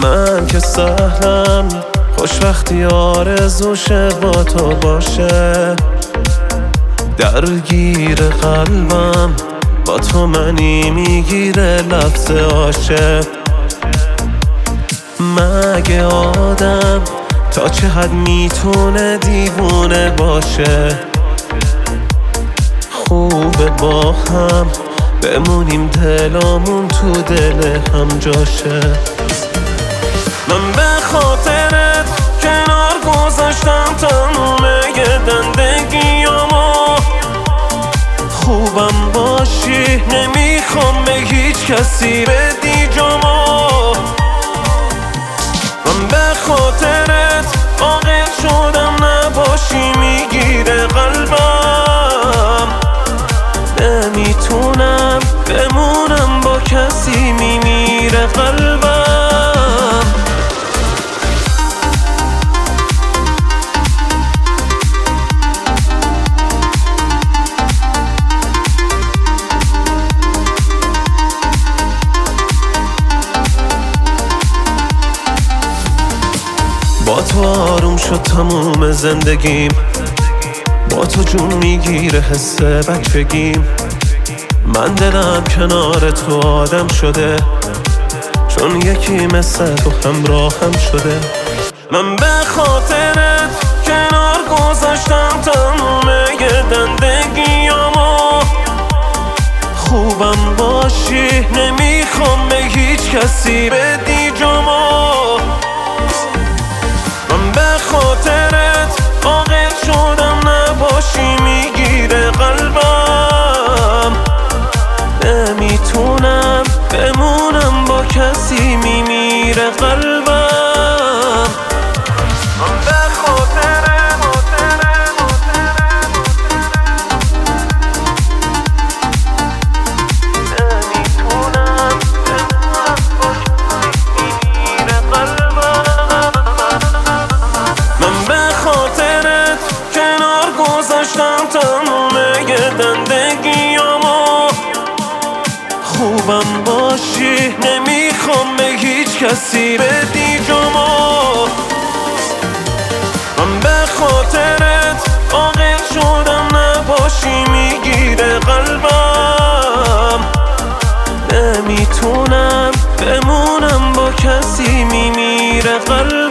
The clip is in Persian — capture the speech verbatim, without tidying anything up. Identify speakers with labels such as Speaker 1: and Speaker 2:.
Speaker 1: من که سهلم خوش وقتی آرزوشه با تو باشه، درگیر قلبم با تو منی میگیره لفظ عاشق. مگه آدم تا چه حد میتونه دیوونه باشه؟ خوبه با هم بمونیم دلامون تو دل هم جاشه. من به خاطرت کنار گذاشتم تمومه زندگیامو، خوبم باشی نمیخوام به هیچ کسی بدی جامو. من به خاطرت عاقل شدم نباشی میگیره قلبم، نمیتونم بمونم با کسی میمیره قلبم. با تو آروم شد تموم زندگیم، با تو جون میگیره حس بچگیم. من دلم کنار تو آدم شده، چون یکی مثل تو همراهم شده. من به خاطرت کنار گذاشتم تموم زندگیامو، خوبم باشی نمیخوام به هیچ کسی بدی جامو. من به خاطرت عاقل شدم نباشی میگیره قلبم، نمیتونم بمونم با کسی میمیره قلبم. من به خاطرت تموم زندگیامو، خوبم باشی نمیخوام به هیچ کسی بدی جامو. من به خاطرت عاقل شدم نباشی میگیره قلبم، نمیتونم بمونم با کسی میمیره قلبم.